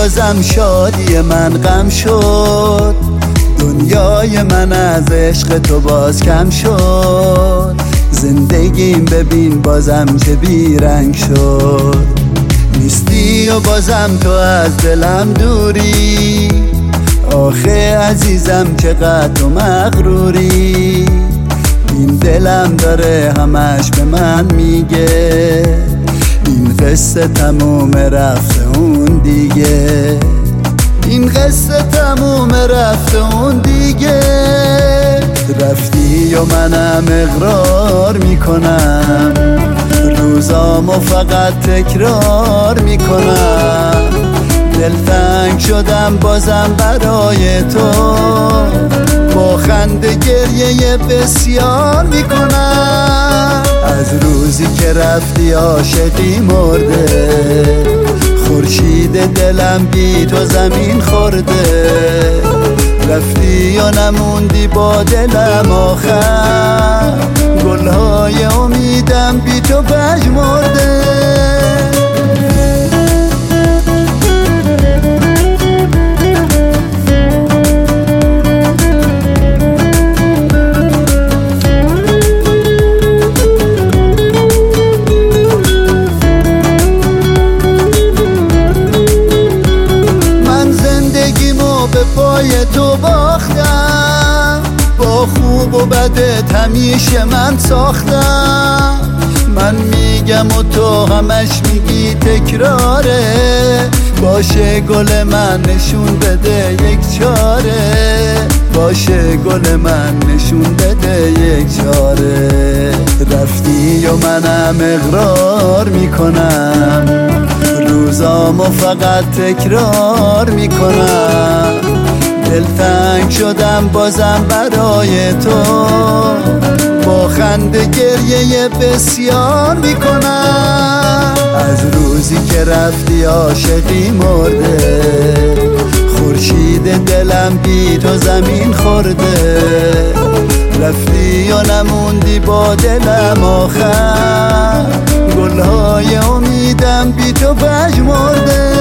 بازم شادی من غم شد، دنیای من از عشق تو باز کم شد. زندگیم ببین بازم چه بیرنگ شد، نیستی و بازم تو از دلم دوری. آخه عزیزم چقدر تو مغروری، این دلم داره همش به من میگه این قصه تموم رفته اون دیگه، این قصه تموم رفته اون دیگه. رفتی و منم اقرار میکنم، روزامو فقط تکرار میکنم. دلتنگ شدم بازم برای تو، با خنده گریه بسیار میکنم. از روزی که رفتی عاشقی مرده، خورشید دلم بی تو زمین خورده. رفتی و نموندی با دلم آخر، گلهای امیدم بی تو پژمرده. پای تو باختم، با خوب و بدت همیشه من ساختم. من میگم و تو همش میگی تکراره، باشه گل من نشون بده یک چاره، باشه گل من نشون بده یک چاره. رفتی و منم اقرار میکنم، روزامو فقط تکرار میکنم. دلتنگ شدم بازم برای تو، با خنده گریه بسیار میکنم. از روزی که رفتی عاشقی مرده، خورشید دلم بی تو زمین خورده. رفتی و نموندی با دلم آخر، گلهای امیدم بی تو پژمرده.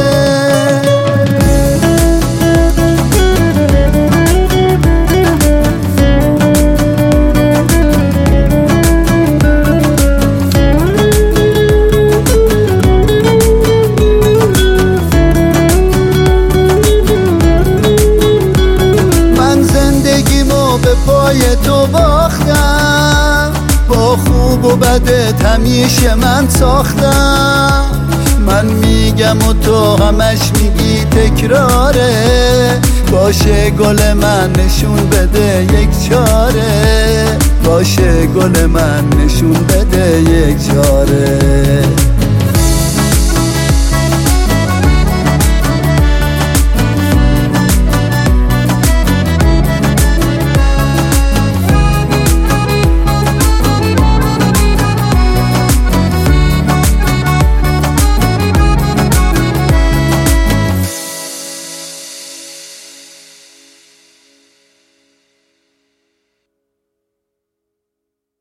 پای تو باختم، با خوب و بدت همیشه من ساختم. من میگم و تو همش میگی تکراره، باشه گل من نشون بده یک چاره، باشه گل من نشون بده یک چاره.